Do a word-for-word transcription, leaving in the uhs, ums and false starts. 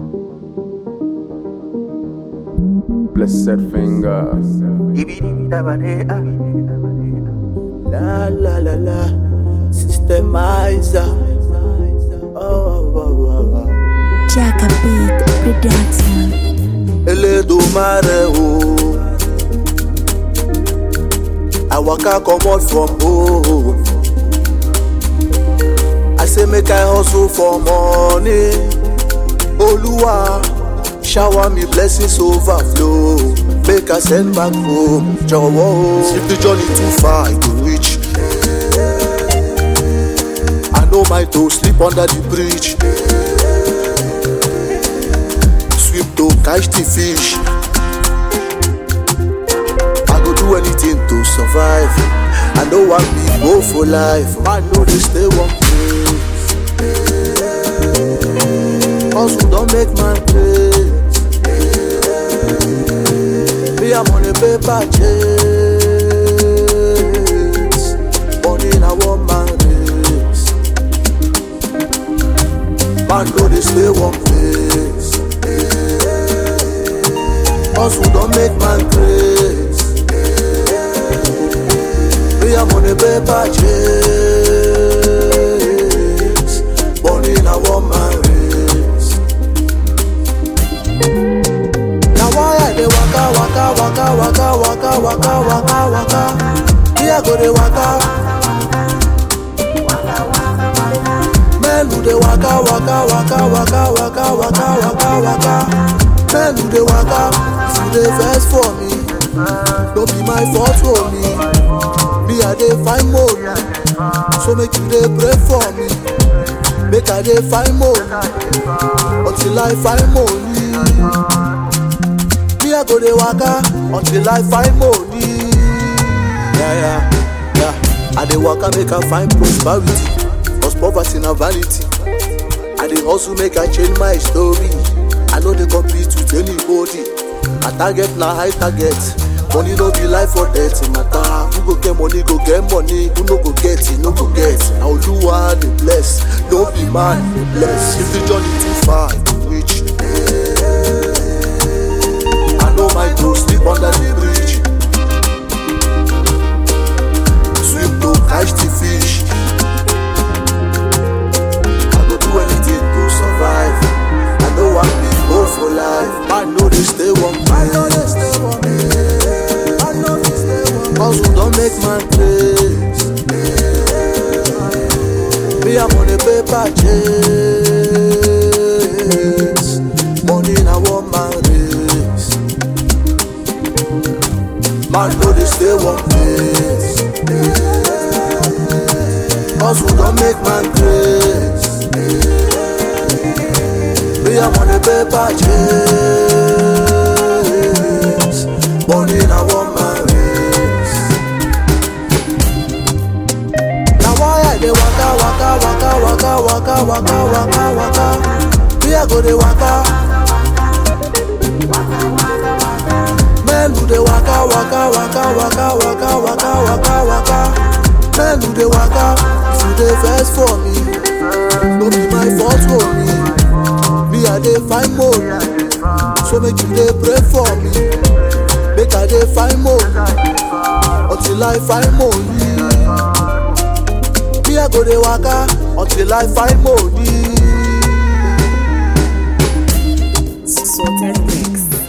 Blessed finger. La la la la, systemizer. Oh, oh, oh, oh, oh. Jaka Beat Production. Eledumare o, I waka comot from home. I say make I hustle for money. Oluwa, shower me blessings overflow. Make I send back home. Jọ̀wọ́, if the journey too far, I go reach. I know my toe sleep under the bridge. Swim to catch the fish. I go do anything to survive. I know I be go for life. I know they stay one place. Hustle don't make man pay. Me I'm on a paper chase. Money in a one man race. Man know they stay one place. Hustle don't make man craze. Me I'm on a paper chase. Money in a one man race. Now why I dey waka waka waka waka waka waka waka waka? Me I go dey waka. Men who dey waka waka waka waka waka waka waka waka. Men who dey waka, you dey vex for me. No be my fault for me. Me I dey find more, so make you dey pray for me. Make I dey find more, until I find money. Me I go dey waka, until I find money. Yeah yeah yeah, I dey waka make I find prosperity, cause poverty na vanity. I dey hustle make I change my story. I know they compete with anybody. My target na high target. Money no be life or death matter. Who go get money, go get money. Who no go get it, no go get. Now you are the bless. Don't be man, the bless. If the journey too far, you go reach. I know my toe sleep under the bridge. Swim to catch the fish. I go do anything to survive. I know I'm big go for life. I know they stay one place. I know they stay one place. I know they stay one place. Hustle don't make man craze. Me I'm on a paper chase. Money in a one man race. Man know they stay one place. Hustle don't make man craze. Me I'm on a paper chase. Money in a one man race. Now why I dey waka waka waka waka waka waka waka waka? Me I go dey waka. Men who dey waka waka waka waka waka waka waka waka. Men who dey waka, you dey vex for me. No be my fault for me. Me I dey find more, so make you dey pray for me. Make I dey find more, until I find money. Me I go dey waka, until I find money. Sorted Mix.